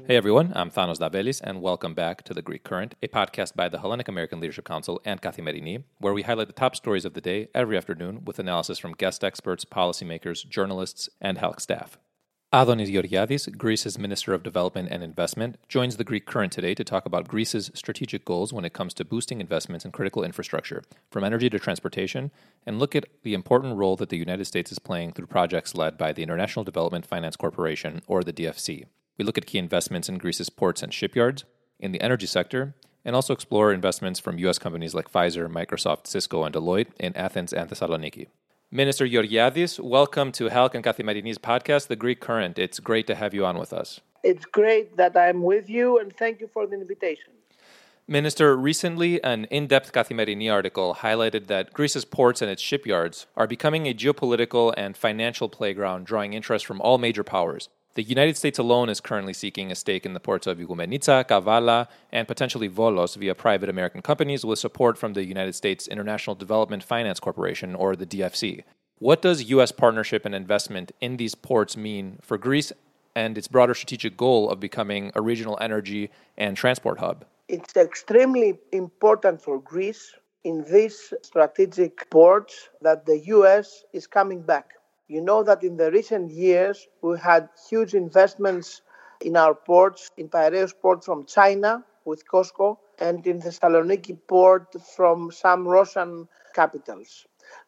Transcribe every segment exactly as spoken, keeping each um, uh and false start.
Hey everyone, I'm Thanos Davelis, and welcome back to The Greek Current, a podcast by the Hellenic American Leadership Council and Kathimerini, where we highlight the top stories of the day every afternoon with analysis from guest experts, policymakers, journalists, and H E L C staff. Adonis Georgiadis, Greece's Minister of Development and Investment, joins The Greek Current today to talk about Greece's strategic goals when it comes to boosting investments in critical infrastructure, from energy to transportation, and look at the important role that the United States is playing through projects led by the International Development Finance Corporation, or the D F C. We look at key investments in Greece's ports and shipyards, in the energy sector, and also explore investments from U S companies like Pfizer, Microsoft, Cisco, and Deloitte in Athens and Thessaloniki. Minister Georgiadis, welcome to H E L C and Kathimerini's podcast, The Greek Current. It's great to have you on with us. It's great that I'm with you, and thank you for the invitation. Minister, recently an in-depth Kathimerini article highlighted that Greece's ports and its shipyards are becoming a geopolitical and financial playground drawing interest from all major powers. The United States alone is currently seeking a stake in the ports of Igoumenitsa, Kavala, and potentially Volos via private American companies with support from the United States International Development Finance Corporation, or the D F C. What does U S partnership and investment in these ports mean for Greece and its broader strategic goal of becoming a regional energy and transport hub? It's extremely important for Greece in these strategic ports that the U S is coming back. You know that in the recent years, we had huge investments in our ports, in Piraeus port from China with COSCO, and in Thessaloniki port from some Russian capitals.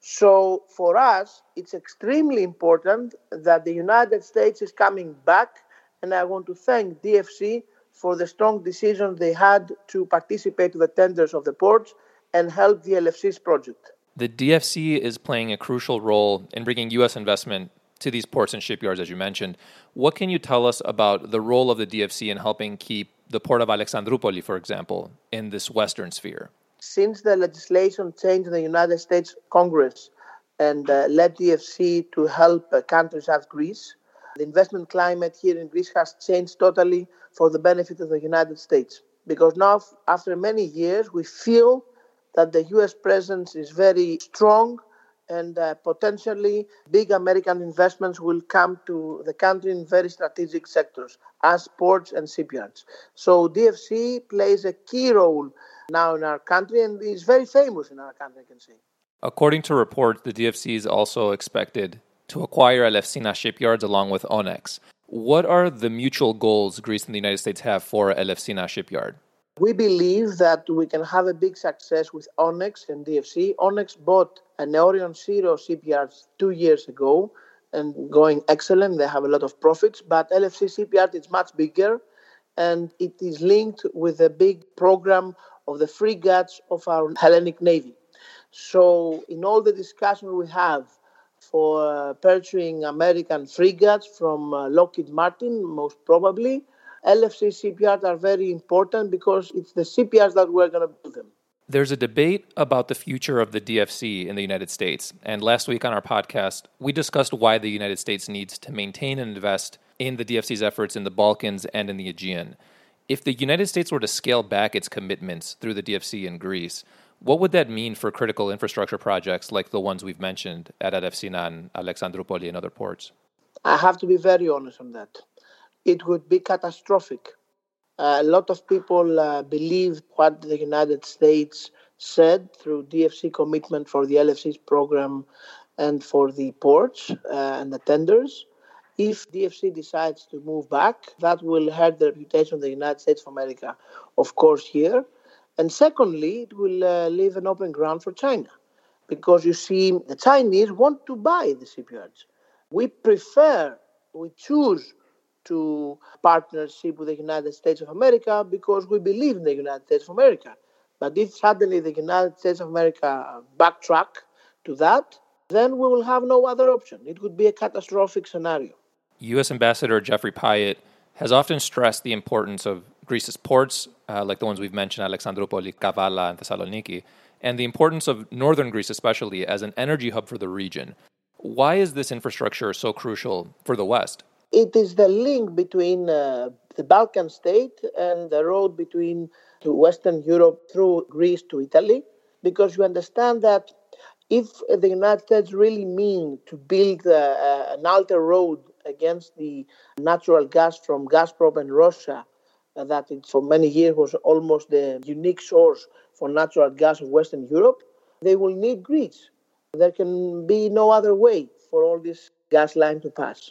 So for us, it's extremely important that the United States is coming back, and I want to thank D F C for the strong decision they had to participate in the tenders of the ports and help the L F C's project. The D F C is playing a crucial role in bringing U S investment to these ports and shipyards, as you mentioned. What can you tell us about the role of the D F C in helping keep the port of Alexandroupolis, for example, in this Western sphere? Since the legislation changed in the United States Congress and uh, led D F C to help uh, countries as Greece, the investment climate here in Greece has changed totally for the benefit of the United States. Because now, after many years, we feel that the U S presence is very strong and uh, potentially big American investments will come to the country in very strategic sectors as ports and shipyards. So D F C plays a key role now in our country and is very famous in our country, I can say. According to reports, the D F C is also expected to acquire Elefsina shipyards along with Onyx. What are the mutual goals Greece and the United States have for Elefsina shipyard? We believe that we can have a big success with Onyx and D F C. Onyx bought an Orion Zero shipyard two years ago and going excellent. They have a lot of profits, but L F C shipyard is much bigger and it is linked with a big program of the frigates of our Hellenic Navy. So in all the discussion we have for uh, purchasing American frigates from uh, Lockheed Martin, most probably, L F C shipyards are very important because it's the shipyards that we're going to build them. There's a debate about the future of the D F C in the United States. And last week on our podcast, we discussed why the United States needs to maintain and invest in the D F C's efforts in the Balkans and in the Aegean. If the United States were to scale back its commitments through the D F C in Greece, what would that mean for critical infrastructure projects like the ones we've mentioned at Elefsina, Alexandroupolis, and other ports? I have to be very honest on that. It would be catastrophic. Uh, a lot of people uh, believe what the United States said through D F C commitment for the L F C's program and for the ports uh, and the tenders. If D F C decides to move back, that will hurt the reputation of the United States of America, of course, here. And secondly, it will uh, leave an open ground for China. Because you see, the Chinese want to buy the shipyards. We prefer, we choose to partnership with the United States of America because we believe in the United States of America. But if suddenly the United States of America backtrack to that, then we will have no other option. It would be a catastrophic scenario. U S Ambassador Jeffrey Pyatt has often stressed the importance of Greece's ports, uh, like the ones we've mentioned, Alexandroupolis, Kavala, and Thessaloniki, and the importance of northern Greece especially as an energy hub for the region. Why is this infrastructure so crucial for the West? It is the link between uh, the Balkan state and the road between to Western Europe through Greece to Italy, because you understand that if the United States really mean to build uh, an outer road against the natural gas from Gazprom and Russia, uh, that it for many years was almost the unique source for natural gas of Western Europe, they will need Greece. There can be no other way for all this gas line to pass.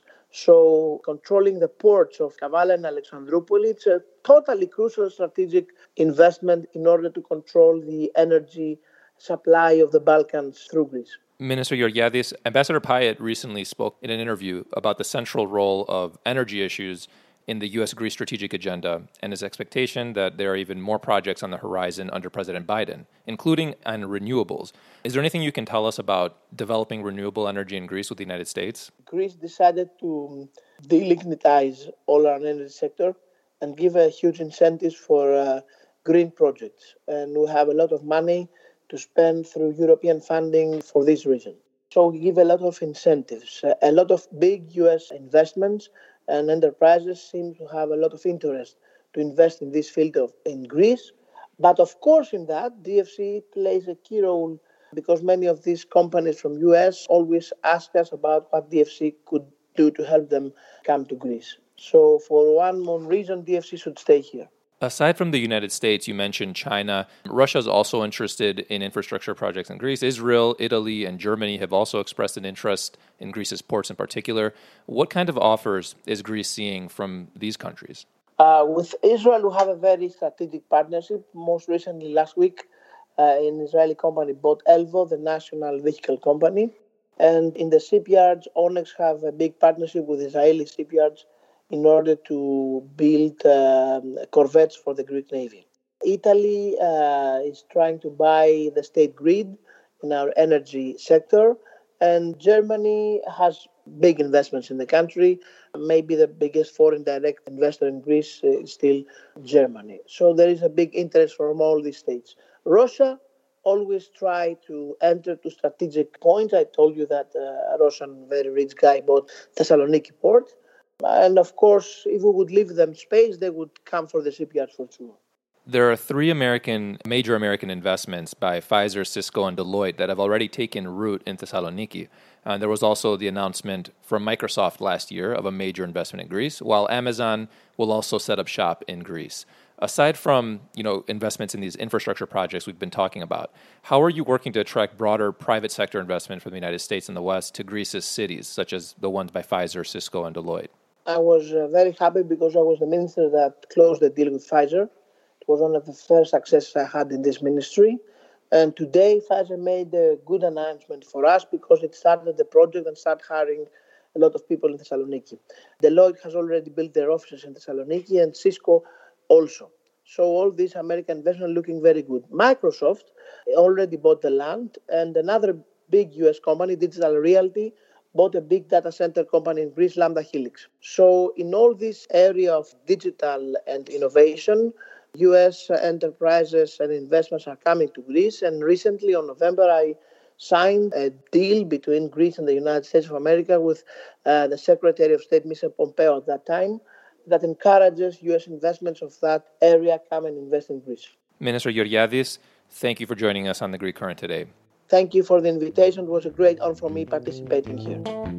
So controlling the ports of Kavala and Alexandroupolis, it's a totally crucial strategic investment in order to control the energy supply of the Balkans through Greece. Minister Georgiadis, Ambassador Payet recently spoke in an interview about the central role of energy issues in the U S-Greece strategic agenda and his expectation that there are even more projects on the horizon under President Biden, including on renewables. Is there anything you can tell us about developing renewable energy in Greece with the United States? Greece decided to delignitize all our energy sector and give a huge incentives for uh, green projects. And we have a lot of money to spend through European funding for this reason. So we give a lot of incentives. A lot of big U S investments and enterprises seem to have a lot of interest to invest in this field of in Greece. But of course in that, D F C plays a key role because many of these companies from U S always ask us about what D F C could do to help them come to Greece. So for one more reason, D F C should stay here. Aside from the United States, you mentioned China. Russia is also interested in infrastructure projects in Greece. Israel, Italy, and Germany have also expressed an interest in Greece's ports in particular. What kind of offers is Greece seeing from these countries? Uh, with Israel, we have a very strategic partnership. Most recently, last week, uh, an Israeli company bought Elvo, the national vehicle company. And in the shipyards, Onyx have a big partnership with Israeli shipyards in order to build um, corvettes for the Greek Navy. Italy uh, is trying to buy the state grid in our energy sector, and Germany has big investments in the country. Maybe the biggest foreign direct investor in Greece is still Germany. So there is a big interest from all these states. Russia always try to enter to strategic points. I told you that uh, a Russian very rich guy bought Thessaloniki port. And of course, if we would leave them space, they would come for the shipyards for sure. There are three American, major American investments by Pfizer, Cisco, and Deloitte that have already taken root in Thessaloniki. And there was also the announcement from Microsoft last year of a major investment in Greece, while Amazon will also set up shop in Greece. Aside from, you know, investments in these infrastructure projects we've been talking about, how are you working to attract broader private sector investment from the United States and the West to Greece's cities, such as the ones by Pfizer, Cisco, and Deloitte? I was uh, very happy because I was the minister that closed the deal with Pfizer. It was one of the first successes I had in this ministry. And today, Pfizer made a good announcement for us because it started the project and started hiring a lot of people in Thessaloniki. Deloitte has already built their offices in Thessaloniki and Cisco also. So all these American investments are looking very good. Microsoft already bought the land, and another big U S company, Digital Realty, bought a big data center company in Greece, Lambda Helix. So in all this area of digital and innovation, U S enterprises and investments are coming to Greece. And recently, on November, I signed a deal between Greece and the United States of America with uh, the Secretary of State, Mister Pompeo, at that time, that encourages U S investments of that area come and invest in Greece. Minister Georgiadis, thank you for joining us on The Greek Current today. Thank you for the invitation. It was a great honor for me participating here.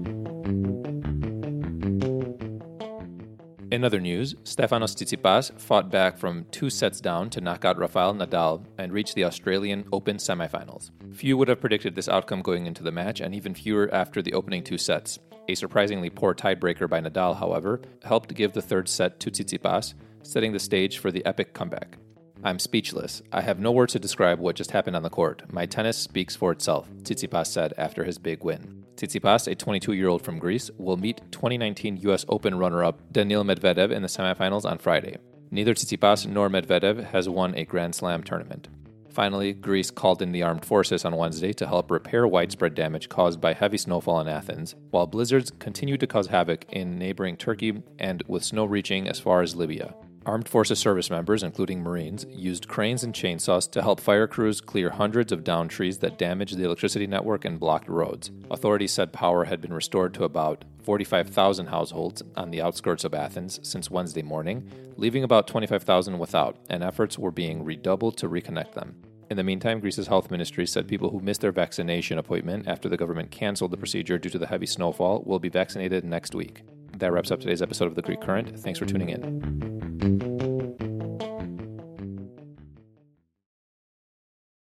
In other news, Stefanos Tsitsipas fought back from two sets down to knock out Rafael Nadal and reach the Australian Open semifinals. Few would have predicted this outcome going into the match, and even fewer after the opening two sets. A surprisingly poor tiebreaker by Nadal, however, helped give the third set to Tsitsipas, setting the stage for the epic comeback. I'm speechless. I have no words to describe what just happened on the court. My tennis speaks for itself, Tsitsipas said after his big win. Tsitsipas, a twenty-two-year-old from Greece, will meet twenty nineteen U S Open runner-up Daniil Medvedev in the semifinals on Friday. Neither Tsitsipas nor Medvedev has won a Grand Slam tournament. Finally, Greece called in the armed forces on Wednesday to help repair widespread damage caused by heavy snowfall in Athens, while blizzards continue to cause havoc in neighboring Turkey and with snow reaching as far as Libya. Armed Forces service members, including Marines, used cranes and chainsaws to help fire crews clear hundreds of downed trees that damaged the electricity network and blocked roads. Authorities said power had been restored to about forty-five thousand households on the outskirts of Athens since Wednesday morning, leaving about twenty-five thousand without, and efforts were being redoubled to reconnect them. In the meantime, Greece's health ministry said people who missed their vaccination appointment after the government canceled the procedure due to the heavy snowfall will be vaccinated next week. That wraps up today's episode of The Greek Current. Thanks for tuning in.